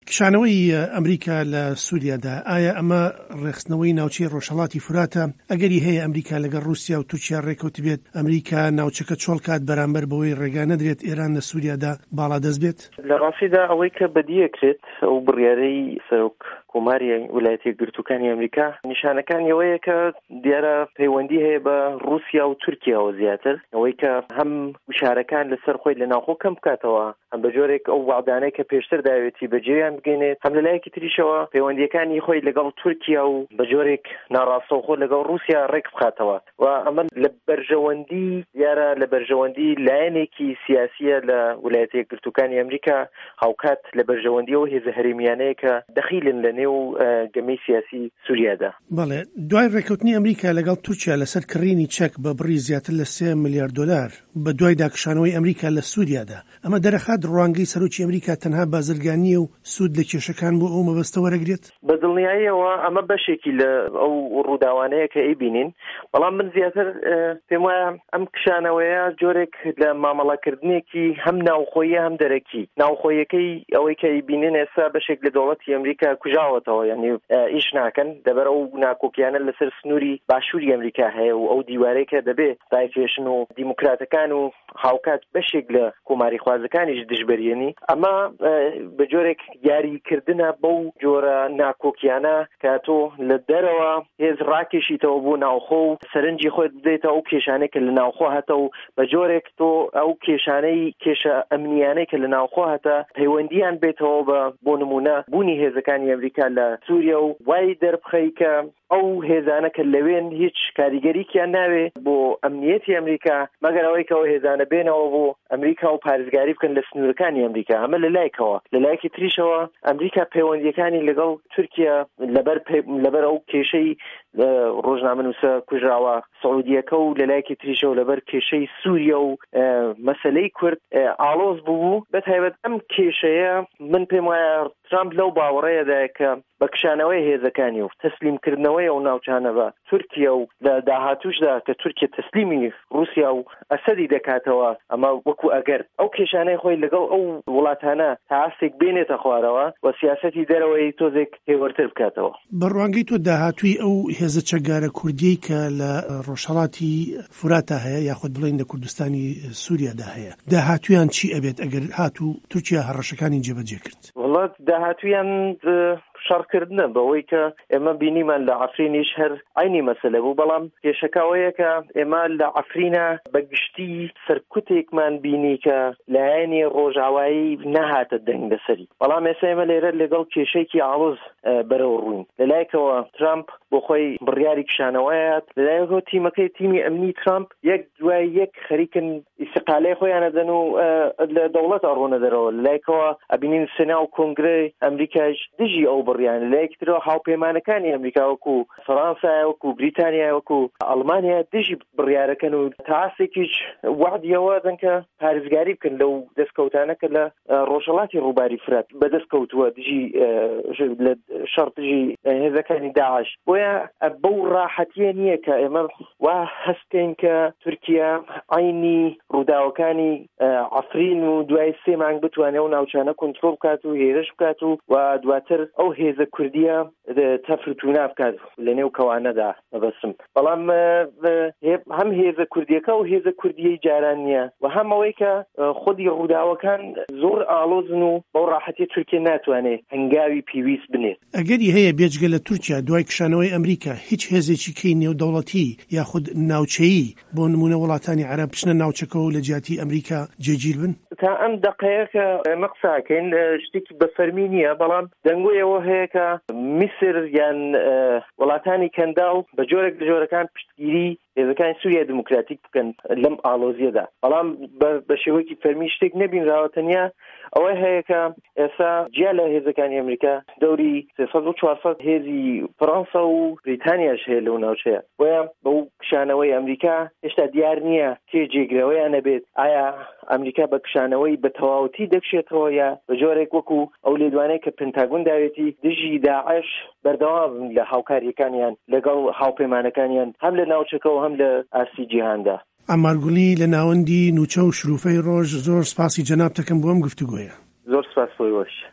کشانەوەی ئەمریکا لە سووریادا ئایا ئەمە ڕێخستنەوەی ناوچەی ڕۆژهەڵاتی فوراتە؟ ئەگەری هەیە ئەمریکا لەگەڵ رووسیا و تورکیا ڕێکەوت بێت ئەمریکا ناوچەکە چۆڵ کات بەرامبەر بەوەی ڕێگا نەدرێت ئێران لە سووریادا باڵا دەست بێت؟ لە ڕاستیدا ئەوەی کە بەدیەکرێت ئەو بڕیارەی سەرۆک کۆماری ویلایەتە یەکگرتووەکانی ئەمریکا نیشانەکانی ئەوەیە کە دیارە پەیوەندی هەیە بە رووسیا و تورکیاوە زیاتر، ئەوەی کە هەم وشارەکان لەسەر خۆی لە ناوخۆ کەم بکاتەوە، هەم بە جۆرێک ئەو وعدانەی کە پێشتر داوێتی بەجێیان بگەێنێت، هەم لەلایەکی تریشەوە پەیوەندیەکانی خۆی لەگەڵ تورکیا و بە جۆرێک ناڕاستەوخۆ لەگەڵ رووسیا ڕێک بخاتەوە و ئەمە لە بەرژەوەندی دیارە لە بەرژەوەندی لایەنێکی سیاسیە لە ویلایەتە یەکگرتووەکانی ئەمریکا هاوکات لە بەرژەوەندیەوە هێزە هەرێمیانەیە کە دەخیلن لە نێو گەمەی سیاسی سووریادا. بەڵێ، دوای ڕێکەوتنی ئەمریکا لەگەڵ تورکیا لەسەر کڕینی چەک بە بڕی زیاتر لە 3 ملیارد دلار بە دوای داکشانەوەی ئەمریکا لە سووریادا، ئەمە دەرەخات ڕوانگەی سەرۆکی ئەمریکا تەنها بازرگانیە و سوود لە کێشەکان بۆ ئەو مەبەستە وەرەگرێت؟ بە دڵنیاییەوە ئەمە بەشێکی لە ئەو ڕووداوانەیە کە ئەیبینین، بەڵام من زیاتر پێم وایە ئەم کشانەوەیە جۆرێک لە مامەڵەکردنێکی هەم ناوخۆیە هەم دەرەکی. ناوخۆیەکەی ئەوەی کە ئەیبینین ئێستا بەشێک لە دەوڵەتی ئەمریکا کوژاوەتەوە، یعنی ئیش ناکەن دەبەر ئەو ناکۆکیانە لەسەر سنووری باشووری ئەمریکا هەیە و ئەو دیوارەیە کە دەبێت دایکێشن و دیموکراتەکان و هاوکات بەشێک لە کۆماری خوازەکانیش دژبەرێنی، ئەمە بە جۆرێک یاریکردنە بەو جۆرە ناکۆکیانە کە تۆ لە دەرەوە هێز ڕاکێشیتەوە بۆ ناوخۆ و سەرنجی خۆت بدەیتەوە ئەو کێشانەی کە لە ناوخۆ هەتە و بە جۆرێک تۆ ئەو کێشانەی کێشە ئەمنیانەی کە لە ناوخۆ هەتە پەیوەندیان بێتەوە بۆ نمونە بوونی هێزەکانی ئەمریکا لە سووریا و وای دەربخەی کە ئەو هێزانە کە لەوێن هیچ کاریگەریکیان ناوێ بۆ ئەمنیەتی ئەمریکا مەگەر ئەوەی کە ئەو هێزانە بێنەوە بۆ ئەمریکا و پارێزگاری بکەن لە سنوورەکانی ئەمریکا. ئەمە لەلایەکەوە. لەلایەکی تریشەوە ئەمریکا پەیوەندیەکانی لەگەڵ تورکیا لەبەر ئەو کێشەی ڕۆژنامەنووسە کوژراوە سعودیەکە و لەلایەکی تریشەوە لەبەر کێشەی سووریا و مەسەلەی کورد ئاڵۆز بوو. بەتایبەت ئەم کێشەیە من پێم وایە ترامپ لەو باوەڕەیەدا کە بە کشانەوەی هێزەکانی و تەسلیمکردنەوەی ئەو ناوچانە بە تورکیا و لە داهاتووشدا کە تورکیا تەسلیمی رووسیا و ئەسەدی دەکاتەوە، ئەمە وەکو ئەگەر ئەو کێشانەی خۆی لەگەڵ ئەو وڵاتانە تا ئاستێک بێنێتە خوارەوە و سیاسەتی دەرەوەی تۆزێک هێوەرتر بکاتەوە. بەڕوانگەی تۆ داهاتووی ئەو هێزە چەکدارە کوردیی کە لە ڕۆژهەڵاتی فوراتە هەیە یاخود بڵێن لە کوردستانی سووریادا هەیە، داهاتویان چی ئەبێت ئەگەر هاتوو تورکیا هەڕەشەکانی جێبەجێ کرد؟ وڵات داهاتویان شەڕکردنە بەوەی کە ئێمە بینیمان لە عەفرینیش هەر عینی مەسەلە بوو، بەڵام کێشەکەوەیە کە ئێمە لە عەفرینە بەگشتی سەرکوتێکمان بینی کە لایەنی ڕۆژاوایی نەهاتە دەنگ لەسەری، بەڵام ئێستا ئێمە لێرە لەگەڵ کێشەیەکی ئاڵۆز بەرەو ڕووین. لەلایەکەوە ترامپ بۆ خۆی بڕیاری کشانەوەیات، لەلایەکەوە تیمەکەی تیمی ئەمنی ترامپ یەک دوای یەک خەریکن ئیستیقالەی خۆیان ئەدەن و لە دەوڵەت ئەڕۆنە دەرەوە. لەلایەکەوە ئەبینین سێنا و کۆنگرەی ئەمریکاش دژی ئەو بڕیان، لەیەکترەوە هاوپەیمانەکانی ئەمریکا وەکو فەڕەنسا وەکو بریتانیا وەکو ئەڵمانیا دژی بڕیارەکەن و تاسێکیش وعدیەوە دەن کە پارێزگاری بکەن لەو دەستکەوتانە کە لە ڕۆژهەڵاتی ڕووباری فرات بەدەستکەوتووە دژی لە شەڕ دژی هێزەکانی داعش. بۆیە بەو ڕاحەتیە نییە کە ئێمە وا هەستین کە تورکیا عینی ڕووداوەکانی عەفرین و دوای 3 مانگ بتوانێت و ناوچانە کۆنتڕۆڵ بکات و هێرش بکات و دواتر ئەو هێزە کوردیە تەفروتونا بکات لە نێو کەوانەدا مەبەسم. بەڵام هەم هێزە کوردیەکە و هێزە کوردیەی جاران نییە و هەم ئەوەی کە خودی ڕووداوەکان زۆر ئاڵۆزن و بەو ڕاحەتی تورکیا ناتوانێت هەنگاوی پیویست بنێت. ئەگەری هەیە بێجگە لە تورکیا دوای کشانەوەی ئەمریکا هیچ هێزێکی کەی نێودەوڵەتی یاخود ناوچەیی بۆ نمونە وڵاتانی عەرەب بچنە ناوچەکەەوە و لە جیاتی ئەمریکا جێگیر بن؟ تا ئەم دەقەیە کە ئێمە قساکەین شتێکی بەفەرمی نییە، بەڵام دەنگۆیەوە هەیە کە میسر یان وڵاتانی کەنداو بە جۆرێک لە جۆرەکان پشتگیری هێزەکانی سووریا دموکراتیک بکەن لەم ئاڵۆزیەدا، بەڵام بە شێوەیەکی فەرمی شتێک نەبینراوە. تەنیا ئەوە هەیە کە ئێستا جیا لە هێزەکانی ئەمریکا دەوری 300-400 هێزی فەڕەنسا و بریتانیاش هەیە لەو ناوچەیە. بۆیە بەو کشانەوەی ئەمریکا هێشتا دیار نییە کێ جێگرەوەیان نەبێت، ئایا ئەمریکا بە کشانەوەی بە تەواوەتی دەکشێتەوە یا بە جۆرێک وەکو ئەو لێدوانەی کە پنتاگۆن داوێتی دژی داعش بەردەوام لە هاوکاریەکانیان لەگەڵ هاوپەیمانەکانیان هەم لە ناوچەکەەوە هەم لە ئارسی جیهاندا. ئەمارگولی لە ناوەندی نوچە و شروفەی ڕۆژ زۆر سپاسی جەنابتەکەم بۆ ئەم گفتوگۆیە. زۆر سپاس بۆی وەش.